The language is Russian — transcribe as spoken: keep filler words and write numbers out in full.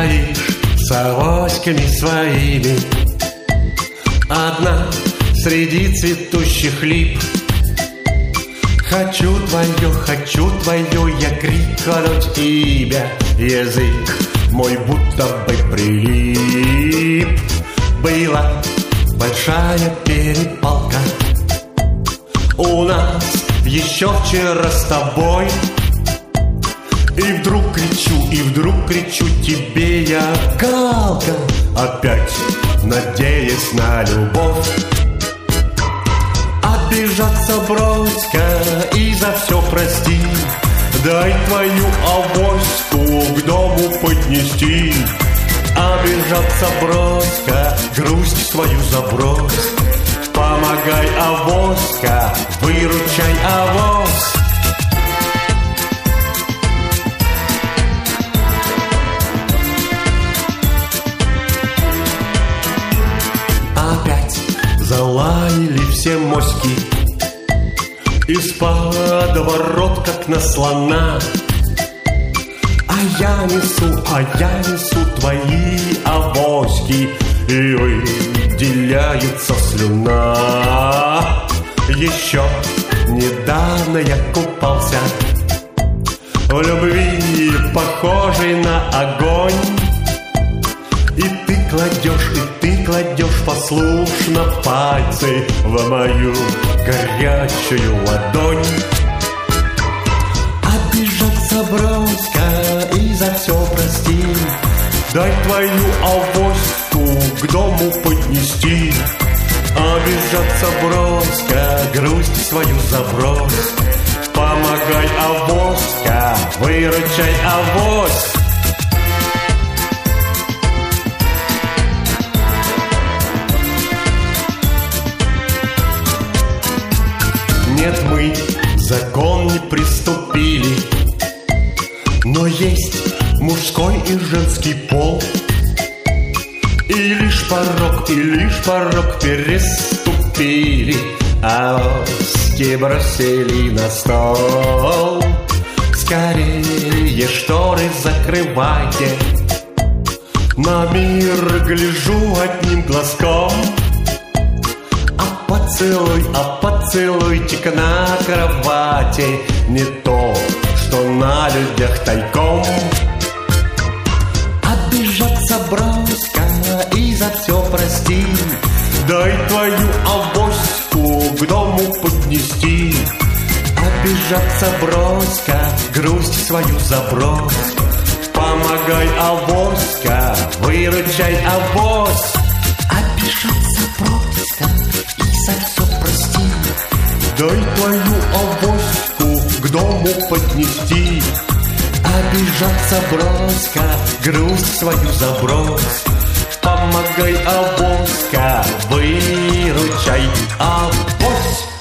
стоишь с авоськами своими, одна среди цветущих лип. Хочу твое, хочу твое, я крикнуть имя, язык мой будто бы прилип. Была большая перепалка у нас еще вчера с тобой. И вдруг кричу, и вдруг кричу тебе я, Галка, опять надеясь на любовь. Обижаться брось-ка и за все прости, дай твою авоську к дому поднести. Обижаться брось-ка, грусть свою забрось, помогай, авоська, выручай, авось. Опять залаяли все моськи из-под ворот, как на слона. А я несу, а я несу твои авоськи, и выделяется слюна. Еще недавно я купался в любви, похожей на огонь. И ты кладешь, и ты кладешь послушно пальцы в мою горячую ладонь. Обижаться брось-ка и за все прости, дай твою авоську к дому поднести. Обижаться брось-ка, грусть свою забрось, помогай, авоська, выручай, авось. Нет, мы закон не приступили, но есть мужской и женский пол. И лишь порог, и лишь порог переступили, авоськи бросили на стол. Скорее шторы закрывайте, на мир гляжу одним глазком. Поцелуй, а поцелуйте-ка на кровати, не то, что на людях тайком. Обижаться брось-ка и за все прости, дай твою авоську к дому поднести. Обижаться брось-ка, грусть свою забрось, помогай, авоська, выручай, авось. Обижаться брось-ка и за все прости, дай твою авоську к дому поднести. Обижаться брось-ка, грусть свою забрось, помогай, авоська, выручай, авось.